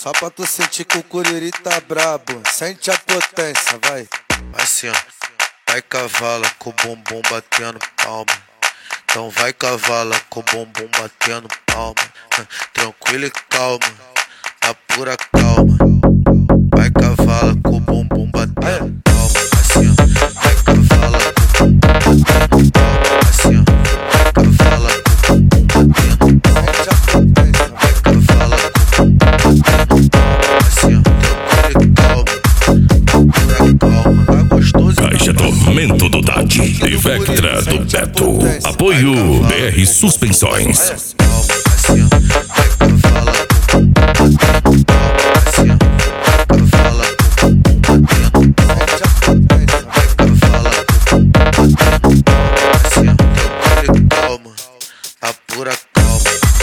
Só pra tu sentir que o curiri tá brabo. Sente a potência, vai. Assim, ó. Vai cavala com o bumbum batendo palma. Então vai cavala com o bumbum batendo palma. Tranquilo e calma, na pura calma. Vai cavala com o bumbum batendo palma. Assim, ó. Vai cavala com o bumbum batendo palma. Assim, ó. Vai cavala com o bumbum batendo palma. Vai cavala com o bumbum batendo palma. Assim, ó. Tranquilo e calma, pura calma. Tá gostoso. Caixa Tormento do Tati e Vectra do Beto. Apoio BR Suspensões. A pura calma.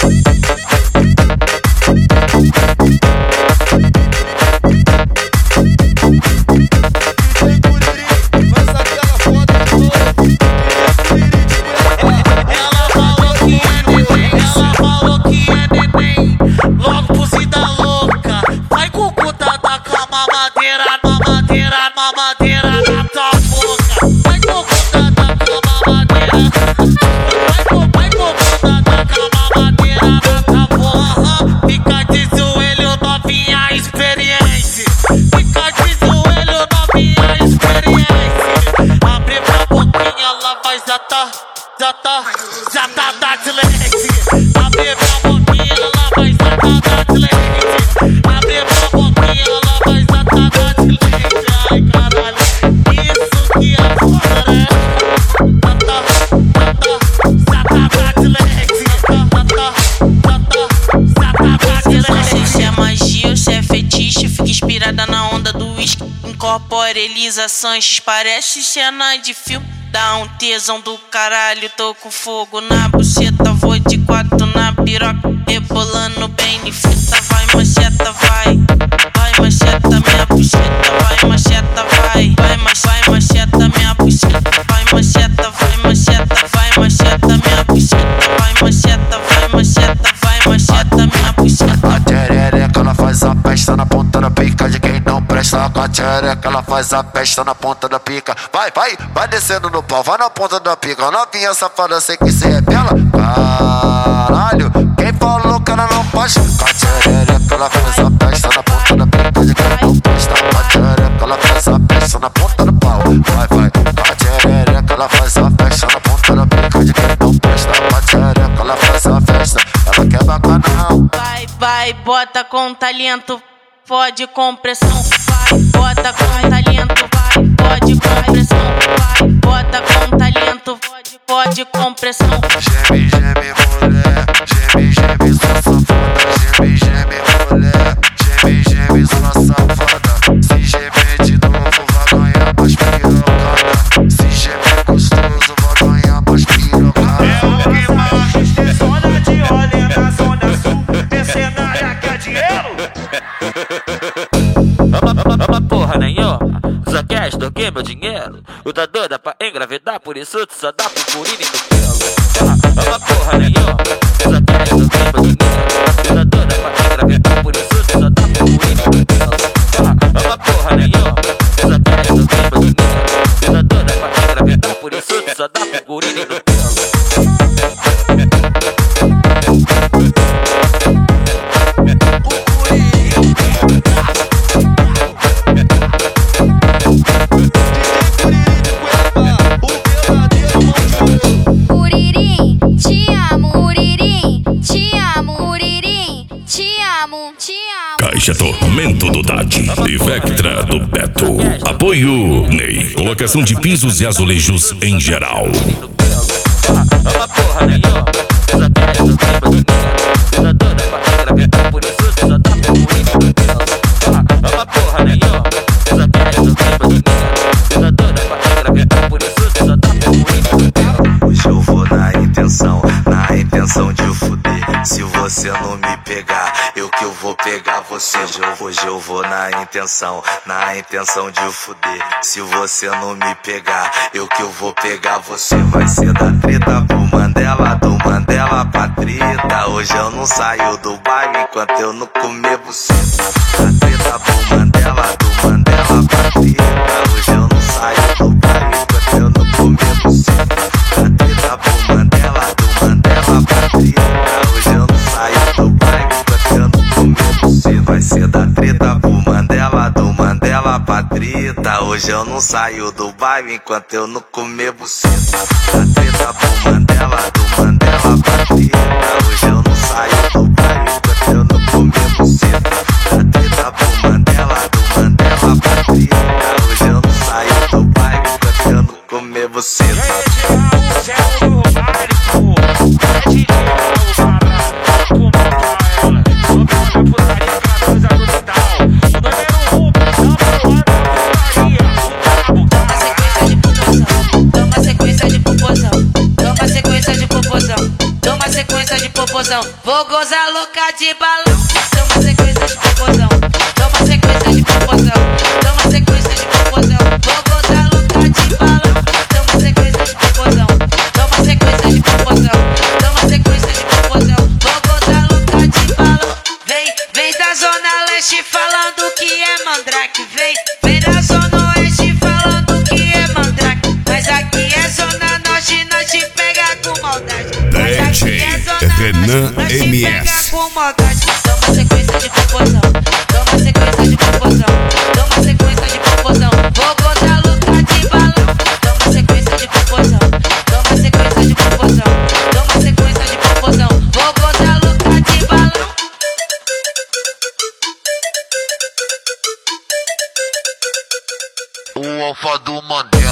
Já tá da tilete. Abre pra boquinha, ela vai sacar da tilete. Abre pra boquinha, ela vai sacar da tilete. Ai caralho, isso que é foda, né? Se é magia ou se é fetiche, fica inspirada na onda do uísque. Incorpora Elisa Sanches, parece cena de filme. Dá um tesão do caralho, tô com fogo na buceta. Vou de quatro na piroca, rebolando bem de fita. Vai macheta, vai, vai macheta minha buceta. Vai macheta, vai, vai macheta minha buceta. Vai macheta, vai macheta, vai macheta minha buceta. Vai macheta, vai macheta, vai macheta minha buceta. A tcherereca ela faz a festa na ponta da pica de quem não presta. Com a tcherereca ela faz a festa na ponta da pica. Vai, vai, vai descendo no pau, vai na ponta da pica. Novinha safada, sei que se revela. Caralho, quem falou que ela não pode? Com a tcherereca ela faz a festa na ponta da pica de quem não presta. Com a tcherereca ela faz a festa na ponta do pau. Vai, vai, com a tcherereca ela faz a festa na ponta da pica de quem não presta. Com a tcherereca ela faz a festa, ela quer bacanão. Vai, vai, bota com talento, fode com pressão. Vai, bota com talento, vai, fode com pressão. Vai, bota com talento, fode com pressão. Geme, geme, mulher, geme, geme, sua safada. Geme, geme, mulher, geme, geme, sua safada. Se gemer de novo, vai ganhar mais pirocada. Se gemer gostoso, vai ganhar mais pirocada. É o que mais zona de olha na zona sul. Mercenária quer dinheiro? Uma porra nenhuma, só quer extorquir meu dinheiro. Tu tá doida pra engravidar, por isso tu só dá purpurina no pelo. Uma porra nenhuma, só quer extorquir meu dinheiro. Tu tá doida pra engravidar, por isso tu só dá purpurina no pelo. Uma porra nenhuma, só quer extorquir meu dinheiro. Tu tá doida pra engravidar, por isso tu só dá purpurina no pelo. Curirim, te amo, Curirim, te amo, Curirim, te amo, te amo. Caixa Tormento do Tati e Vectra do Beto. Apoio Ney. Colocação de pisos e azulejos em geral. Uma porra nenhuma, só quer extorquir meu dinheiro. Tu tá doida pra engravidar, por isso tu só dá purpurina no pelo. Uma porra nenhuma, só quer extorquir meu dinheiro. Tu tá doida pra engravidar, por isso tu só dá purpurina no pelo. Hoje eu vou na intenção de fuder. Se você não me pegar, eu que eu vou pegar você. Hoje eu vou na intenção de fuder. Se você não me pegar, eu que eu vou pegar você. Vai ser da treta pro Mandela, do Mandela pra treta. Hoje eu não saio do baile enquanto eu não comer você. Da treta pro Mandela, do Mandela pra treta. Hoje eu não saio do baile enquanto eu não comer você. Da treta pro Mandela, do Mandela pra treta. Hoje eu não saio do baile enquanto eu não comer você. Vai ser da treta pro Mandela, do Mandela pra treta. Hoje eu não saio do baile enquanto eu não comer você. Da treta pro Mandela, do Mandela pra treta. Hoje eu não saio do baile enquanto eu não comer você. Da treta pro Mandela, do Mandela pra treta. Hoje eu não saio do baile enquanto eu não comer você. Toma sequência de popozão, vou gozar louca de balão. Toma sequência de popozão, toma sequência de popozão, toma sequência de popozão, vou gozar louca de balão. Toma sequência de popozão, toma sequência de popozão, toma sequência de popozão, vou gozar louca de balão. Vem da zona leste falando que é mandrake, vem da zona oeste falando que é mandrake. Mas aqui é zona norte, nós te pega com maldade. Renan MS. Toma sequência de popozão, toma sequência de popozão, toma sequência de popozão, vou gozar louca de balão. Toma sequência de popozão, toma sequência de popozão, toma sequência de popozão, vou gozar louca de balão. O alfa do Mandela.